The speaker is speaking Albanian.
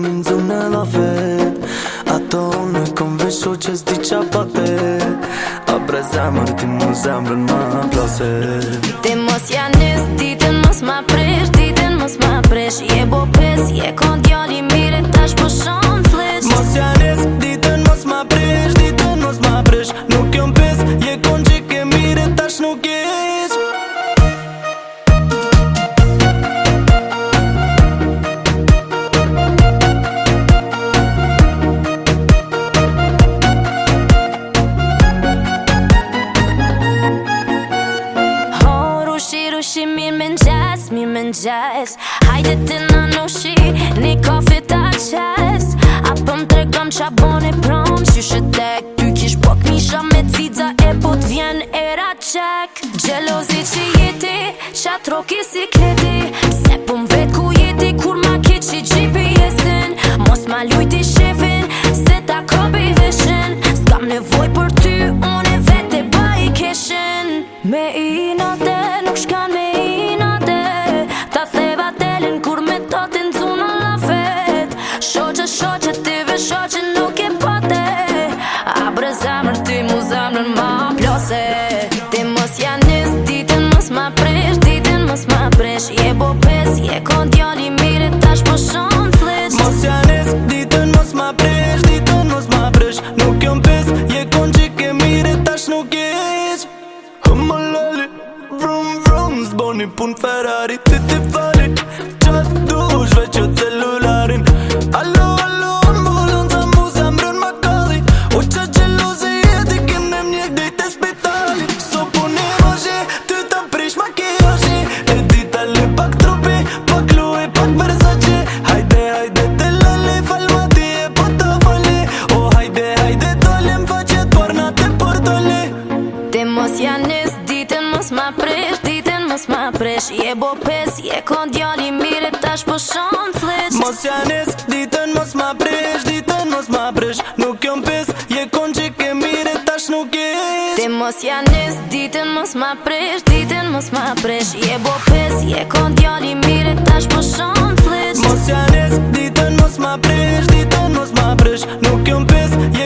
në lafet Ato unë e kom veshu që s'di qa pate A bre zemër ti mu zemrën ma plase Ti mos janis, ditën mos ma presh, ditën mos ma presh Je bo pes, je kon djali mire tash po shon flesh Mos janis, ditën mos ma presh, ditën mos ma presh Nuk jom pes, je kon që ke mire tash nuk jesh Rushi mirë me n'gjes Hajde ti në nushi, një kafe ta qes Apo m'tregom qa bone prom Qyshe tek, ty kish po kmisha me cica E po t'vjen era qek Gjelozi që jeti, qa troki si kleti Se po m'vet ku jeti, kur ma ki që GPS-in Mos ma lujti shefin, se ta kopi veshin S'kam nevoj për ty, unë e vete ba i keshin Me i note, nuk shkan me i note Ta theva telin kur me totin zuna la fet Shoqe, shoqe, ti ve shoqe nuk e pote A bre zemër ti mu zemrën ma plose Ti mos janis, ditën mos ma presh, ditën mos ma presh Je bo pes, je kon djali mire tash po shon flesh Mos janis, ditën mos ma presh, ditën mos ma presh Nuk jom pes, je kon që ke mire tash nuk jesh Hëmë lali, vrum vrum, zboni pun Ferrari Ti fali, qatë dush veq o celularin Allo, allo, m'bolon sa mu zemrën ma kalli O qa gjelozi jeti kene mjek dejt e spitali So pune vazhe, ty ta prish makijashi E dita li pak trupi, pak lui, pak Versace Hajde, hajde, te lali, falma ti e po ta fali O hajde, hajde, dole m'faqe t'parna te portoli Ti mos janis, ditën mos ma presh, ditën mos ma presh Je bo pes, je kon djali mire tash po shon flesh Mos janis, ditën mos ma presh, ditën mos ma presh Nuk jom pes, je kon që ke mire tash nuk jesh Ti mos janis, ditën mos ma presh, ditën mos ma presh Je bo pes, je kon djali mire tash po shon flesh Mos janis, ditën mos ma presh, ditën mos ma presh Nuk jom pes,